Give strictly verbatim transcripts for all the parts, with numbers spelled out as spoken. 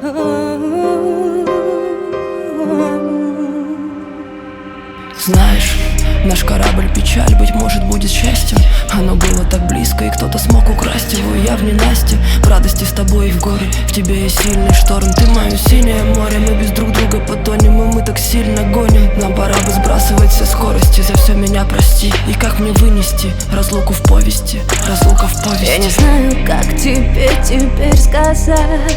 Знаешь, наш корабль печаль, быть может, будет счастьем. Оно было так близко, и кто-то смог украсть его. Я в ненастье, в радости с тобой и в горе. В тебе есть сильный шторм, ты мое синее море. Мы без друг друга потонем, и мы так сильно гоним. Нам пора бы сбрасывать все скорости. За все меня прости. И как мне вынести разлуку в повести, разлука в повести. Я не знаю, как тебе теперь сказать.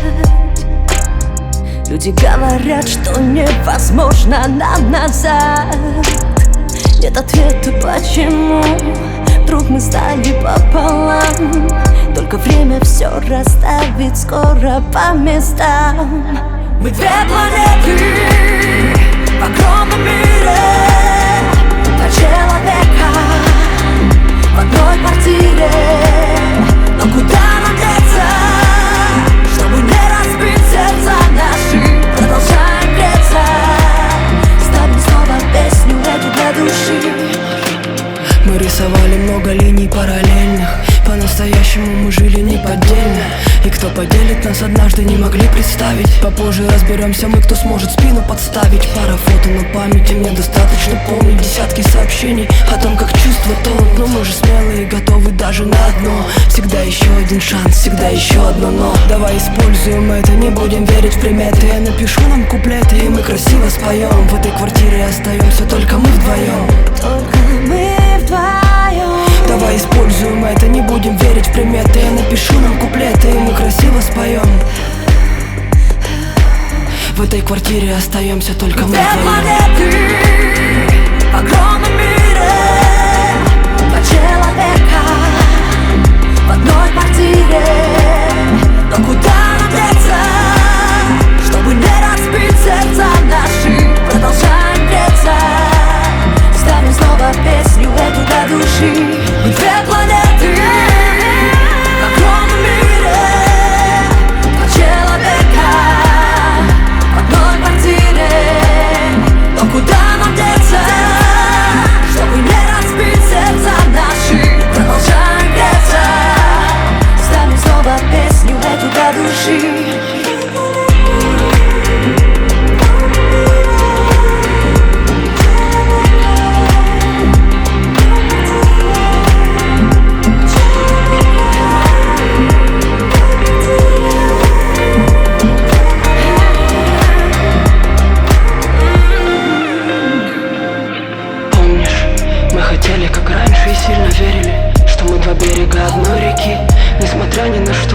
Люди говорят, что невозможно нам назад. Нет ответа, почему вдруг мы стали пополам. Только время все расставит скоро по местам. Мы две планеты в огромном мире, два человека в одной квартире. Но куда нам деться, чтобы не разбить сердца наши? Продолжаем греться, ставим снова песню эту для души. Мы рисовали много линий параллельных. По-настоящему мы жили неподдельно. И кто поделит нас однажды, не могли представить. Попозже разберемся мы, кто сможет спину подставить. Пара фото на памяти, мне достаточно помнить десятки сообщений о том, как чувства тонут. Но мы же смелые и готовы даже на одно. Всегда еще один шанс, всегда еще одно но. Давай используем это, не будем верить в приметы. Я напишу нам куплеты, и мы красиво споем. В этой квартире остаемся только мы вдвоем. Только мы вдвоем. Давай используем это, не будем верить в приметы. Я напишу нам куплеты, и мы красиво споем. В этой квартире остаемся только мы вдвоем. Две планеты в огромном мире, два человека в одной квартире. Но куда нам деться, чтобы не разбить сердца наши? Продолжаем греться, ставим снова песню эту для души. Мы две планеты в огромном мире, два человека в одной квартире. Но куда нам деться, чтобы не разбить сердца наши? Продолжаем греться, ставим снова песню эту для души. Как раньше и сильно верили, что мы два берега одной реки. Несмотря ни на что